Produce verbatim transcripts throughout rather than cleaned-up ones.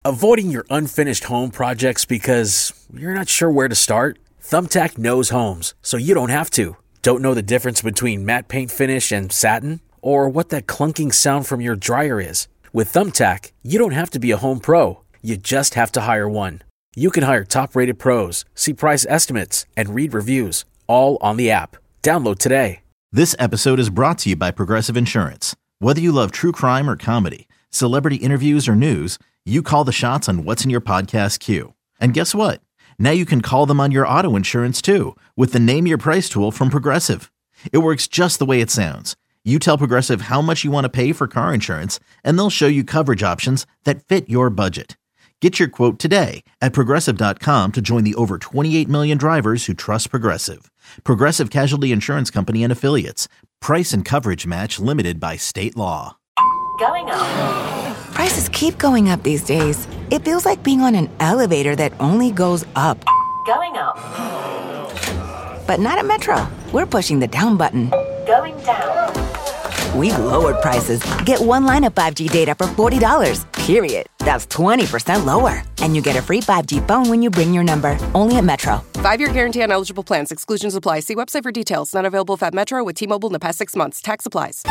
Avoiding your unfinished home projects because you're not sure where to start? Thumbtack knows homes, so you don't have to. Don't know the difference between matte paint finish and satin? Or what that clunking sound from your dryer is? With Thumbtack, you don't have to be a home pro. You just have to hire one. You can hire top-rated pros, see price estimates, and read reviews, all on the app. Download today. This episode is brought to you by Progressive Insurance. Whether you love true crime or comedy, celebrity interviews or news, you call the shots on what's in your podcast queue. And guess what? Now you can call them on your auto insurance too with the Name Your Price tool from Progressive. It works just the way it sounds. You tell Progressive how much you want to pay for car insurance, and they'll show you coverage options that fit your budget. Get your quote today at Progressive dot com to join the over twenty-eight million drivers who trust Progressive. Progressive Casualty Insurance Company and Affiliates. Price and coverage match limited by state law. Going up. Prices keep going up these days. It feels like being on an elevator that only goes up. Going up. But not at Metro. We're pushing the down button. Going down. We've lowered prices. Get one line of five G data for forty dollars, period. That's twenty percent lower. And you get a free five G phone when you bring your number. Only at Metro. Five-year guarantee on eligible plans. Exclusions apply. See website for details. Not available at Metro with T-Mobile in the past six months. Tax applies.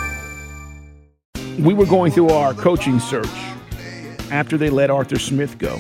We were going through our coaching search after they let Arthur Smith go.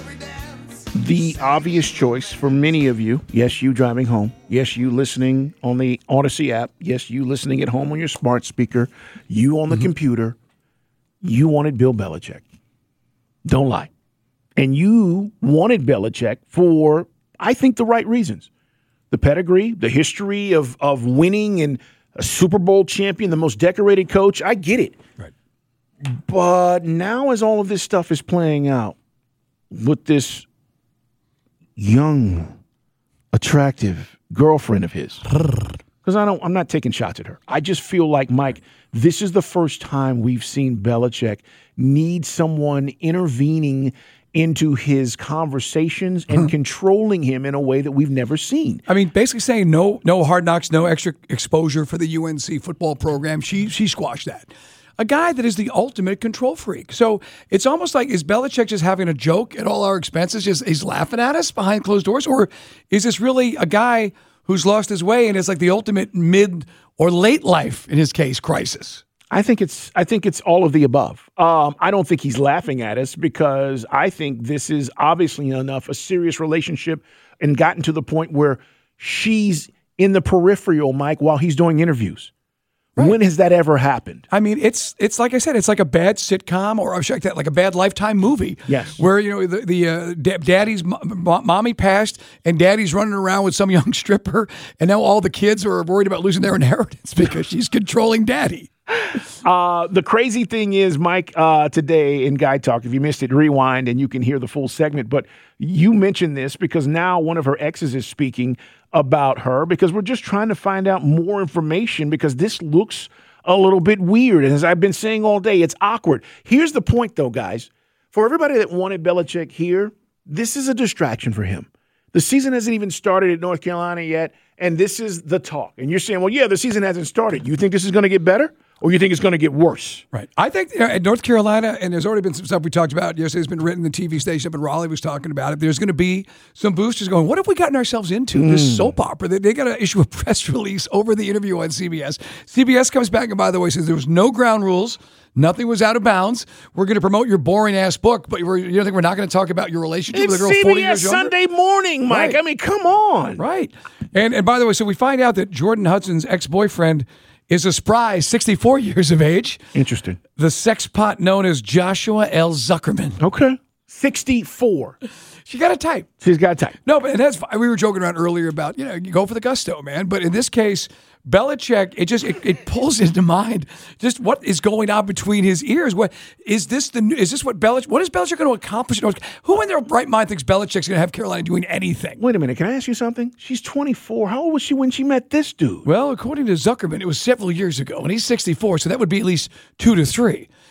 The obvious choice for many of you, yes, you driving home, yes, you listening on the Odyssey app, yes, you listening at home on your smart speaker, you on the mm-hmm. computer, you wanted Bill Belichick. Don't lie. And you wanted Belichick for, I think, the right reasons. The pedigree, the history of, of winning and a Super Bowl champion, the most decorated coach. I get it. Right. But now as all of this stuff is playing out with this young, attractive girlfriend of his, because I don't, I'm not taking shots at her. I just feel like, Mike, this is the first time we've seen Belichick need someone intervening into his conversations and controlling him in a way that we've never seen. I mean, basically saying no, no hard knocks, no extra exposure for the U N C football program. She she squashed that. A guy that is the ultimate control freak. So it's almost like, is Belichick just having a joke at all our expenses? Just he's laughing at us behind closed doors, or is this really a guy who's lost his way and is like the ultimate mid or late life, in his case, crisis? I think it's I think it's all of the above. Um, I don't think he's laughing at us because I think this is obviously enough a serious relationship and gotten to the point where she's in the peripheral, Mike, while he's doing interviews. Right. When has that ever happened? I mean, it's it's like I said, it's like a bad sitcom or like a bad Lifetime movie. Yes, where you know the, the uh, d- daddy's m- mommy passed and daddy's running around with some young stripper, and now all the kids are worried about losing their inheritance because she's controlling daddy. Uh, the crazy thing is, Mike, uh, today in Guy Talk, if you missed it, rewind and you can hear the full segment. But you mentioned this because now one of her exes is speaking about her because we're just trying to find out more information because this looks a little bit weird. And as I've been saying all day, it's awkward. Here's the point, though, guys. For everybody that wanted Belichick here, this is a distraction for him. The season hasn't even started at North Carolina yet, and this is the talk. And you're saying, well, yeah, the season hasn't started. You think this is going to get better? Or you think it's going to get worse? Right. I think you know, at North Carolina, and there's already been some stuff we talked about yesterday, it's been written, the T V station up in Raleigh was talking about it. There's going to be some boosters going, what have we gotten ourselves into? Mm. This soap opera. They, they got to issue a press release over the interview on C B S. C B S comes back and, by the way, says there was no ground rules. Nothing was out of bounds. We're going to promote your boring-ass book, but we're, you don't think we're not going to talk about your relationship it's with a girl C B S forty years younger? Sunday morning, Mike. Right. I mean, come on. Right. And, and by the way, so we find out that Jordan Hudson's ex-boyfriend is a spry sixty-four years of age. Interesting. The sex pot known as Joshua L. Zuckerman. Okay. sixty-four. She got a type. She's got a type. No, but that's we were joking around earlier about, you know, you go for the gusto, man. But in this case, Belichick, it just it, it pulls into mind just what is going on between his ears. What is this? The is this what Belichick? What is Belichick going to accomplish? Who in their right mind thinks Belichick's going to have Carolina doing anything? Wait a minute. Can I ask you something? She's twenty-four. How old was she when she met this dude? Well, according to Zuckerman, it was several years ago, and he's sixty-four, so that would be at least two to three.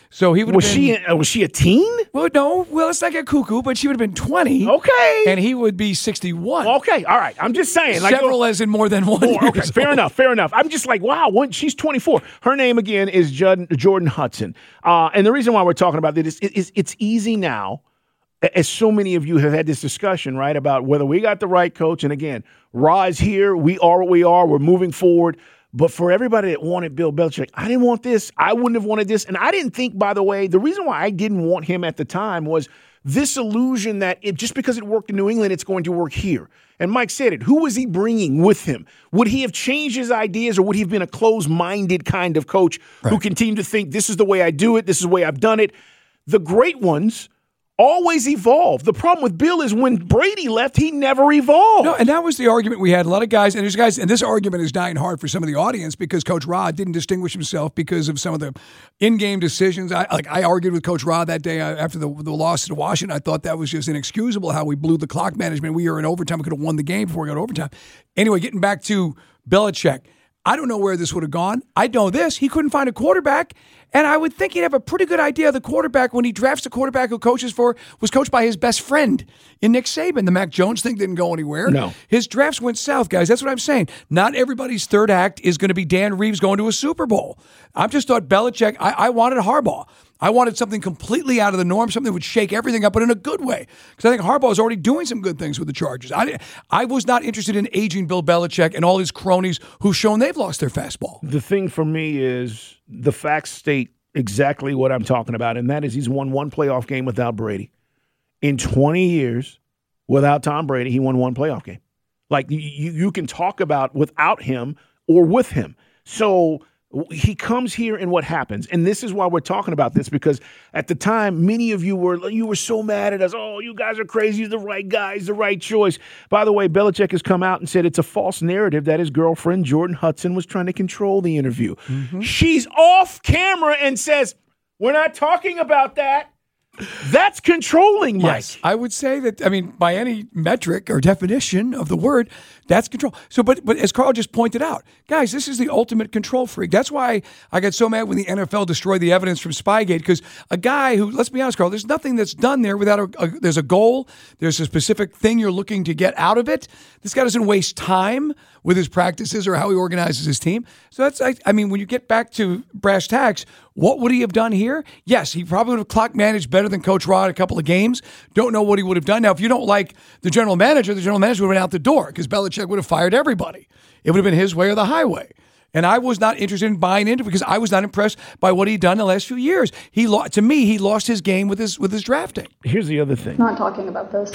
So he would Was have she been, uh, was she a teen? well, no, well, let's not get cuckoo, but she would have been twenty. Okay. And he would be sixty-one. Okay, all right. I'm just saying. Like, Several as in more than one. More, okay, years fair old. enough, fair enough. I'm just like, wow, when, she's twenty-four. Her name, again, is Judd, Jordan Hudson. Uh, and the reason why we're talking about this is, is it's easy now, as so many of you have had this discussion, right, about whether we got the right coach. And again, Ra's here. We are what we are. We're moving forward. But for everybody that wanted Bill Belichick, I didn't want this. I wouldn't have wanted this. And I didn't think, by the way, the reason why I didn't want him at the time was this illusion that it, just because it worked in New England, it's going to work here. And Mike said it. Who was he bringing with him? Would he have changed his ideas, or would he have been a closed-minded kind of coach right. who continued to think, this is the way I do it, this is the way I've done it? The great ones always evolve. The problem with Bill is when Brady left, he never evolved. No, and that was the argument we had. A lot of guys, and there's guys, and this argument is dying hard for some of the audience because Coach Rod didn't distinguish himself because of some of the in-game decisions. I like I argued with Coach Rod that day after the, the loss to Washington. I thought that was just inexcusable how we blew the clock management. We were in overtime. We could have won the game before we got to overtime. Anyway, getting back to Belichick. I don't know where this would have gone. I know this. He couldn't find a quarterback. And I would think he'd have a pretty good idea of the quarterback when he drafts a quarterback who coaches for, was coached by his best friend in Nick Saban. The Mac Jones thing didn't go anywhere. No. His drafts went south, guys. That's what I'm saying. Not everybody's third act is going to be Dan Reeves going to a Super Bowl. I just thought Belichick, I, I wanted Harbaugh. I wanted something completely out of the norm, something that would shake everything up, but in a good way. Because I think Harbaugh is already doing some good things with the Chargers. I, I was not interested in aging Bill Belichick and all his cronies who've shown they've lost their fastball. The thing for me is the facts state exactly what I'm talking about, and that is he's won one playoff game without Brady. In twenty years, without Tom Brady, he won one playoff game. Like, you, you can talk about without him or with him. So he comes here and what happens? And this is why we're talking about this, because at the time, many of you were you were so mad at us. Oh, you guys are crazy. He's the right guy. He's the right choice. By the way, Belichick has come out and said it's a false narrative that his girlfriend, Jordan Hudson, was trying to control the interview. Mm-hmm. She's off camera and says, we're not talking about that. That's controlling, Mike. Yes, I would say that, I mean, by any metric or definition of the word, that's control. So, but but as Carl just pointed out, guys, this is the ultimate control freak. That's why I got so mad when the N F L destroyed the evidence from Spygate, because a guy who, let's be honest, Carl, there's nothing that's done there without a, a there's a goal, there's a specific thing you're looking to get out of it. This guy doesn't waste time with his practices or how he organizes his team. So that's, I, I mean, when you get back to brass tacks, what would he have done here? Yes, he probably would have clock managed better than Coach Rod a couple of games. Don't know what he would have done. Now, if you don't like the general manager, the general manager would have been out the door because Belichick would have fired everybody. It would have been his way or the highway. And I was not interested in buying into it because I was not impressed by what he'd done in the last few years. He lo- To me, he lost his game with his with his drafting. Here's the other thing. Not talking about this.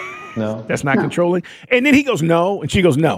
No. That's not no. controlling. And then he goes, no. And she goes, no.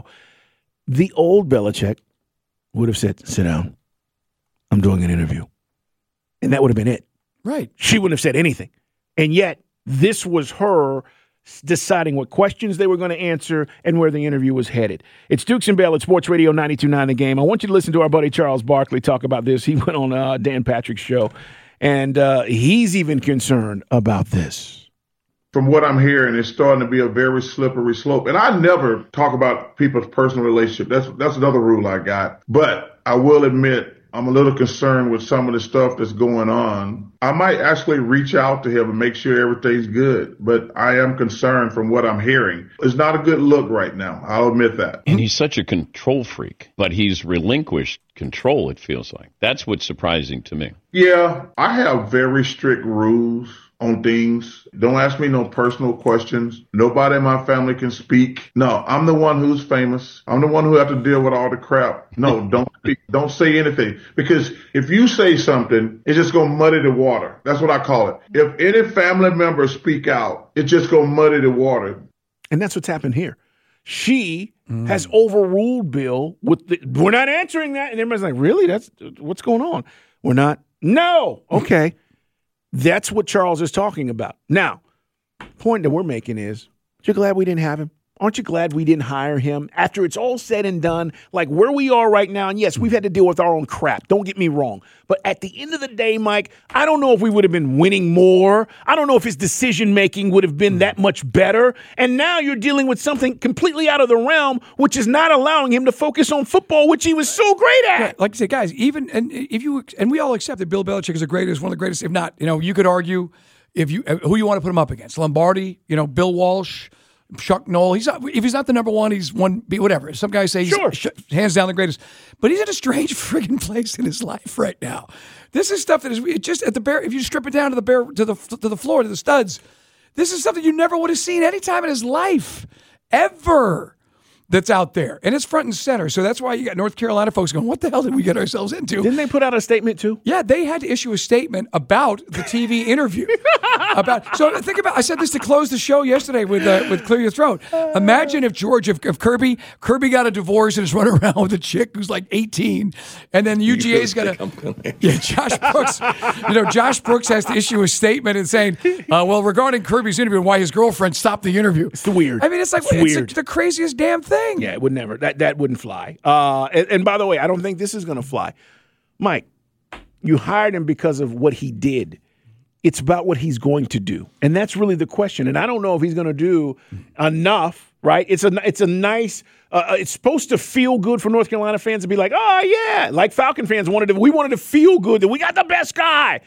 The old Belichick would have said, sit down. I'm doing an interview. And that would have been it. Right. She wouldn't have said anything. And yet, this was her deciding what questions they were going to answer and where the interview was headed. It's Dukes and Bell at Sports Radio ninety-two point nine The Game. I want you to listen to our buddy Charles Barkley talk about this. He went on uh, Dan Patrick's show, and uh, he's even concerned about this. From what I'm hearing, it's starting to be a very slippery slope. And I never talk about people's personal relationship. That's that's another rule I got. But I will admit, I'm a little concerned with some of the stuff that's going on. I might actually reach out to him and make sure everything's good, but I am concerned from what I'm hearing. It's not a good look right now. I'll admit that. And he's such a control freak, but he's relinquished control, it feels like. That's what's surprising to me. Yeah, I have very strict rules on things. Don't ask me no personal questions. Nobody in my family can speak. No, I'm the one who's famous. I'm the one who have to deal with all the crap. No, don't speak. Don't say anything. Because if you say something, it's just going to muddy the water. That's what I call it. If any family members speak out, it's just going to muddy the water. And that's what's happened here. She mm. has overruled Bill with the, we're not answering that. And everybody's like, really? That's what's going on? We're not. No. Okay. That's what Charles is talking about. Now, the point that we're making is, you're glad we didn't have him? Aren't you glad we didn't hire him after it's all said and done? Like where we are right now, and yes, we've had to deal with our own crap. Don't get me wrong. But at the end of the day, Mike, I don't know if we would have been winning more. I don't know if his decision-making would have been that much better. And now you're dealing with something completely out of the realm, which is not allowing him to focus on football, which he was so great at. Yeah, like I say, guys, even and if you and we all accept that Bill Belichick is the greatest, one of the greatest, if not, you know, you could argue if you who you want to put him up against. Lombardi, you know, Bill Walsh, Chuck Noll. He's not, if he's not the number one, he's one B, whatever. Some guys say he's Sure. sh- hands down the greatest. But he's in a strange friggin' place in his life right now. This is stuff that is it just at the bare. If you strip it down to the bare to the to the floor to the studs, this is something you never would have seen any time in his life ever. That's out there, and it's front and center. So that's why you got North Carolina folks going, what the hell did we get ourselves into? Didn't they put out a statement too? Yeah, they had to issue a statement about the T V interview. about So think about, I said this to close the show yesterday with uh, with Clear Your Throat. Imagine if George, if, if Kirby, Kirby got a divorce and is running around with a chick who's like eighteen, and then U G A's got a, yeah, Josh Brooks, you know, Josh Brooks has to issue a statement and saying, uh, well, regarding Kirby's interview and why his girlfriend stopped the interview. It's weird. I mean, it's like, it's, it's weird. The, the craziest damn thing. Yeah, it would never. That that wouldn't fly. Uh, and, and by the way, I don't think this is going to fly. Mike, you hired him because of what he did. It's about what he's going to do, and that's really the question. And I don't know if he's going to do enough. Right? It's a it's a nice. Uh, it's supposed to feel good for North Carolina fans to be like, oh yeah, like Falcon fans wanted to. We wanted to feel good that we got the best guy.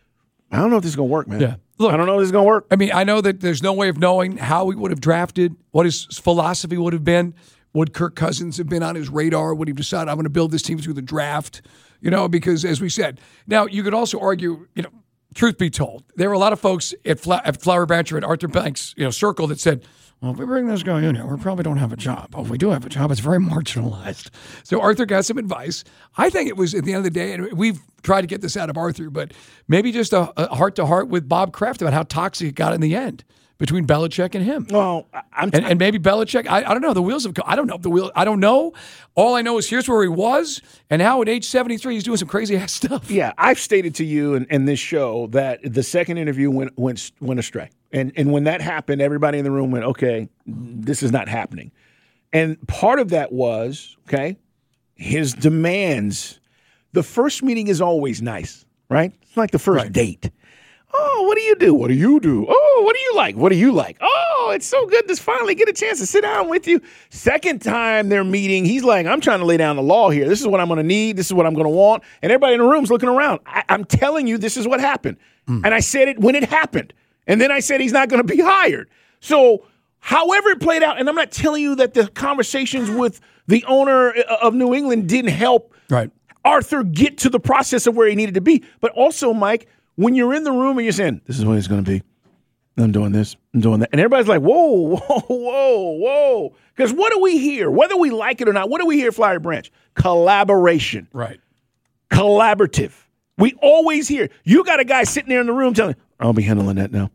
I don't know if this is going to work, man. Yeah. Look, I don't know if this is going to work. I mean, I know that there's no way of knowing how he would have drafted, what his philosophy would have been. Would Kirk Cousins have been on his radar? Would he decide, I'm going to build this team through the draft? You know, because as we said, now you could also argue, you know, truth be told, there were a lot of folks at, Fla- at Flower Branch or at Arthur Banks, you know, circle that said, well, if we bring this guy in here, we probably don't have a job. But if we do have a job, it's very marginalized. So Arthur got some advice. I think it was at the end of the day, and we've tried to get this out of Arthur, but maybe just a, a heart-to-heart with Bob Kraft about how toxic it got in the end between Belichick and him. Well, I'm and, and maybe Belichick, I, I don't know, the wheels of, I don't know, the wheel, I don't know. All I know is here's where he was, and now at age seventy-three, he's doing some crazy-ass stuff. Yeah, I've stated to you in, in this show that the second interview went went, went astray. And and when that happened, everybody in the room went, okay, this is not happening. And part of that was, okay, his demands. The first meeting is always nice, right? It's like the first Right. date. Oh, what do you do? What do you do? Oh, what do you like? What do you like? Oh, it's so good to finally get a chance to sit down with you. Second time they're meeting, he's like, I'm trying to lay down the law here. This is what I'm going to need. This is what I'm going to want. And everybody in the room's looking around. I, I'm telling you, this is what happened. Mm. And I said it when it happened. And then I said he's not going to be hired. So however it played out, and I'm not telling you that the conversations with the owner of New England didn't help Right. Arthur get to the process of where he needed to be. But also, Mike, when you're in the room and you're saying, this is what it's going to be, I'm doing this, I'm doing that. And everybody's like, whoa, whoa, whoa, whoa. Because what do we hear? Whether we like it or not, what do we hear at Flowery Branch? Collaboration. Right. Collaborative. We always hear. You got a guy sitting there in the room telling, I'll be handling that now.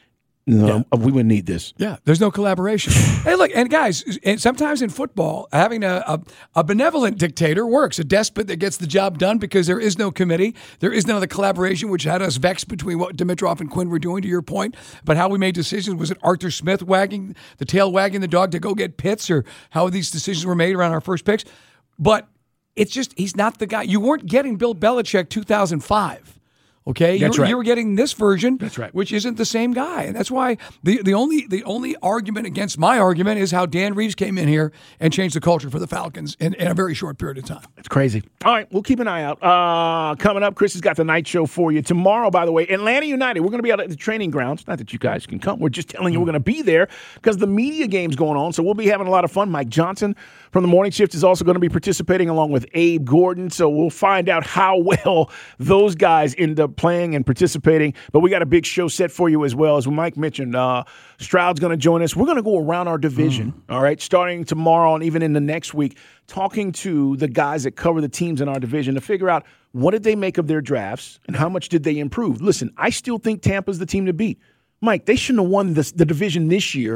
No, yeah. We wouldn't need this. Yeah, there's no collaboration. Hey, look, and guys, and sometimes in football, having a, a, a benevolent dictator works, a despot that gets the job done because there is no committee. There is none of the collaboration, which had us vexed between what Dimitroff and Quinn were doing, to your point, but how we made decisions. Was it Arthur Smith wagging the tail, wagging the dog to go get Pitts, or how these decisions were made around our first picks? But it's just, he's not the guy. You weren't getting Bill Belichick two thousand five. Okay, that's you were, right. you were getting this version, that's right. which isn't the same guy, and that's why the, the only the only argument against my argument is how Dan Reeves came in here and changed the culture for the Falcons in, in a very short period of time. It's crazy. All right, we'll keep an eye out. Uh, coming up, Chris has got the night show for you tomorrow. By the way, Atlanta United. We're going to be out at the training grounds. Not that you guys can come. We're just telling you we're going to be there because the media game's going on. So we'll be having a lot of fun. Mike Johnson from the Morning Shift is also going to be participating along with Abe Gordon. So we'll find out how well those guys end up playing and participating. But we got a big show set for you as well. As Mike mentioned, uh, Stroud's going to join us. We're going to go around our division, mm. all right, starting tomorrow and even in the next week, talking to the guys that cover the teams in our division to figure out what did they make of their drafts and how much did they improve. Listen, I still think Tampa's the team to beat. Mike, they shouldn't have won this, the division this year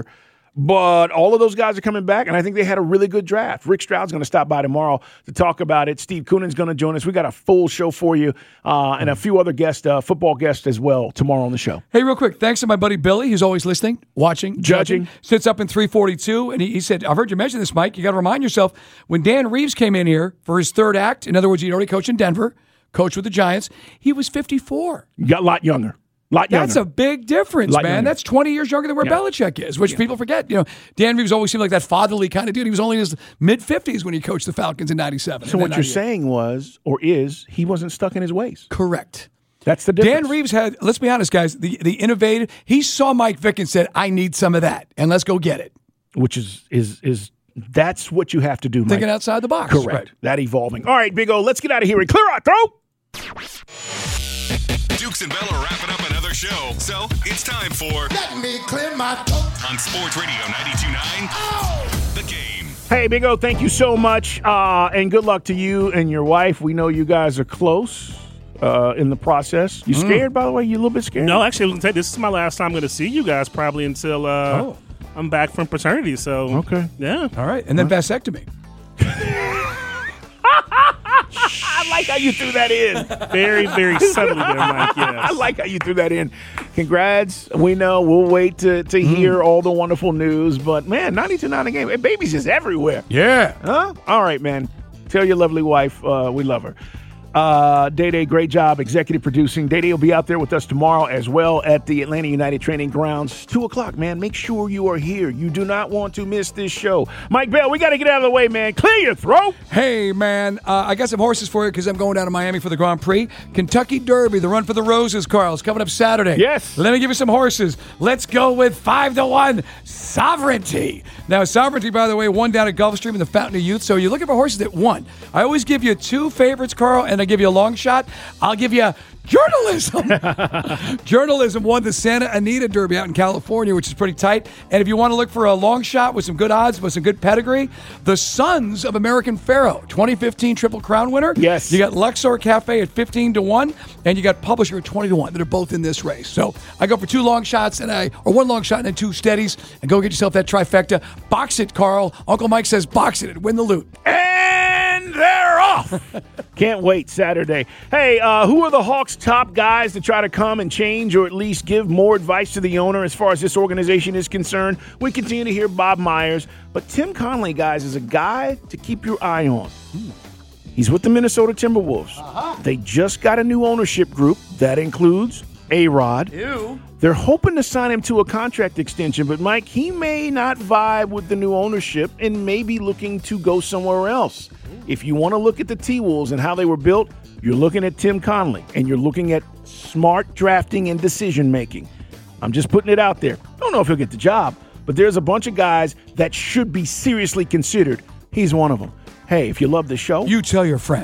But all of those guys are coming back, and I think they had a really good draft. Rick Stroud's going to stop by tomorrow to talk about it. Steve Koonen's going to join us. We got a full show for you uh, and a few other guests, uh, football guests as well tomorrow on the show. Hey, real quick, thanks to my buddy Billy. He's always listening, watching, Judging. judging. Sits up in three forty-two, and he, he said, I've heard you mention this, Mike. You got to remind yourself, when Dan Reeves came in here for his third act, in other words, he'd already coached in Denver, coached with the Giants, he was fifty-four. You got a lot younger. Lot That's younger. a big difference, Lot man. younger. That's twenty years younger than where Yeah. Belichick is, which yeah. people forget. You know, Dan Reeves always seemed like that fatherly kind of dude. He was only in his mid-fifties when he coached the Falcons in ninety-seven. So what you're saying was, or is, he wasn't stuck in his ways. Correct. That's the difference. Dan Reeves had, let's be honest, guys, the, the innovative, he saw Mike Vick and said, I need some of that, and let's go get it. Which is, is, is that's what you have to do, Mike. Thinking outside the box. Correct. Right. That evolving. All right, Big O, let's get out of here and clear our throat. Dukes and Bell are wrapping up another show, so it's time for Let Me Clear My Throat on Sports Radio ninety-two point nine. Oh. The Game. Hey, Big O, thank you so much, uh, and good luck to you and your wife. We know you guys are close uh, in the process. You scared, mm. by the way? You a little bit scared? No, actually, I was gonna say, this is my last time I'm going to see you guys probably until uh, oh. I'm back from paternity. So okay, yeah, all right, and then huh? vasectomy. I like how you threw that in. Very, very subtly there, Mike. Yes. I like how you threw that in. Congrats. We know. We'll wait to, to mm. hear all the wonderful news. But, man, ninety-two point nine a game. Hey, baby's just everywhere. Yeah. Huh? All right, man. Tell your lovely wife uh, we love her. Uh, Day-Day, great job executive producing. Day-Day will be out there with us tomorrow as well at the Atlanta United Training Grounds. two o'clock, man. Make sure you are here. You do not want to miss this show. Mike Bell, we got to get out of the way, man. Clear your throat. Hey, man. Uh, I got some horses for you because I'm going down to Miami for the Grand Prix. Kentucky Derby, the Run for the Roses, Carl, is coming up Saturday. Yes. Let me give you some horses. Let's go with five to one Sovereignty. Now, Sovereignty, by the way, won down at Gulfstream in the Fountain of Youth. So you're looking for horses that won. I always give you two favorites, Carl, and I give you a long shot. I'll give you journalism. Journalism won the Santa Anita Derby out in California, which is pretty tight. And if you want to look for a long shot with some good odds, with some good pedigree, the Sons of American Pharaoh, twenty fifteen Triple Crown winner. Yes. You got Luxor Cafe at fifteen to one, and you got Publisher at twenty to one that are both in this race. So I go for two long shots, and I or one long shot and then two steadies, and go get yourself that trifecta. Box it, Carl. Uncle Mike says box it and win the loot. And they're off. Can't wait, Saturday. Hey, uh, who are the Hawks' top guys to try to come and change or at least give more advice to the owner as far as this organization is concerned? We continue to hear Bob Myers, but Tim Connelly, guys, is a guy to keep your eye on. Hmm. He's with the Minnesota Timberwolves. Uh-huh. They just got a new ownership group. That includes A-Rod. Ew. They're hoping to sign him to a contract extension, but, Mike, he may not vibe with the new ownership and may be looking to go somewhere else. If you want to look at the T-Wolves and how they were built, you're looking at Tim Connelly, and you're looking at smart drafting and decision-making. I'm just putting it out there. Don't know if he'll get the job, but there's a bunch of guys that should be seriously considered. He's one of them. Hey, if you love the show, you tell your friends.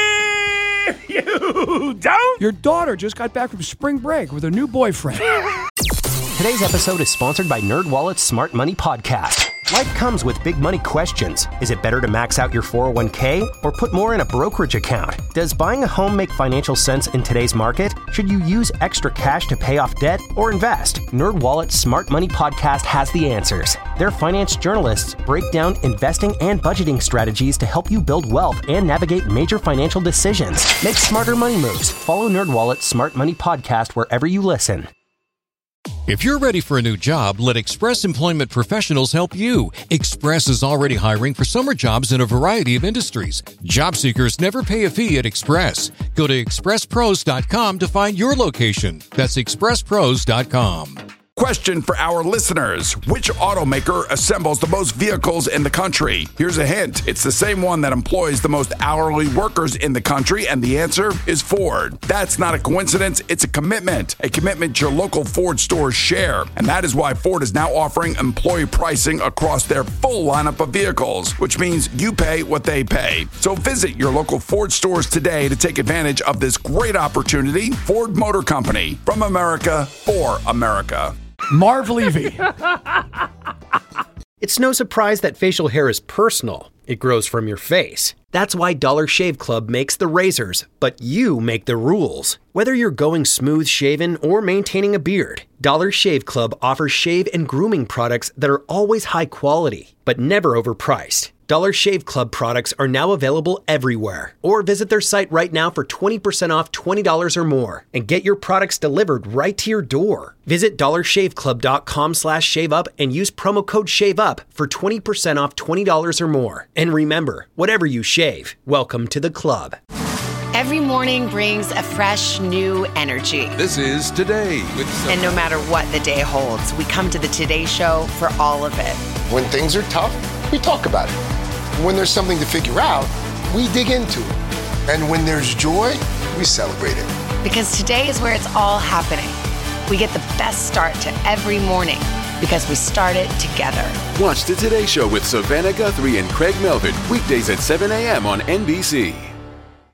If you don't, your daughter just got back from spring break with her new boyfriend. Today's episode is sponsored by NerdWallet's Smart Money Podcast. Life comes with big money questions. Is it better to max out your four oh one k or put more in a brokerage account? Does buying a home make financial sense in today's market? Should you use extra cash to pay off debt or invest? NerdWallet's Smart Money Podcast has the answers. Their finance journalists break down investing and budgeting strategies to help you build wealth and navigate major financial decisions. Make smarter money moves. Follow NerdWallet's Smart Money Podcast wherever you listen. If you're ready for a new job, let Express Employment Professionals help you. Express is already hiring for summer jobs in a variety of industries. Job seekers never pay a fee at Express. Go to express pros dot com to find your location. That's express pros dot com. Question for our listeners. Which automaker assembles the most vehicles in the country? Here's a hint. It's the same one that employs the most hourly workers in the country, and the answer is Ford. That's not a coincidence. It's a commitment. A commitment your local Ford stores share. And that is why Ford is now offering employee pricing across their full lineup of vehicles, which means you pay what they pay. So visit your local Ford stores today to take advantage of this great opportunity. Ford Motor Company. From America, for America. Marv Levy. It's no surprise that facial hair is personal. It grows from your face. That's why Dollar Shave Club makes the razors, but you make the rules. Whether you're going smooth shaven or maintaining a beard, Dollar Shave Club offers shave and grooming products that are always high quality, but never overpriced. Dollar Shave Club products are now available everywhere. Or visit their site right now for twenty percent off twenty dollars or more and get your products delivered right to your door. Visit dollar shave club dot com slash shave up and use promo code SHAVEUP for twenty percent off twenty dollars or more. And remember, whatever you shave, welcome to the club. Every morning brings a fresh, new energy. This is Today with Savannah. And no matter what the day holds, we come to the Today Show for all of it. When things are tough, we talk about it. When there's something to figure out, we dig into it. And when there's joy, we celebrate it. Because today is where it's all happening. We get the best start to every morning because we start it together. Watch the Today Show with Savannah Guthrie and Craig Melvin weekdays at seven a.m. on N B C.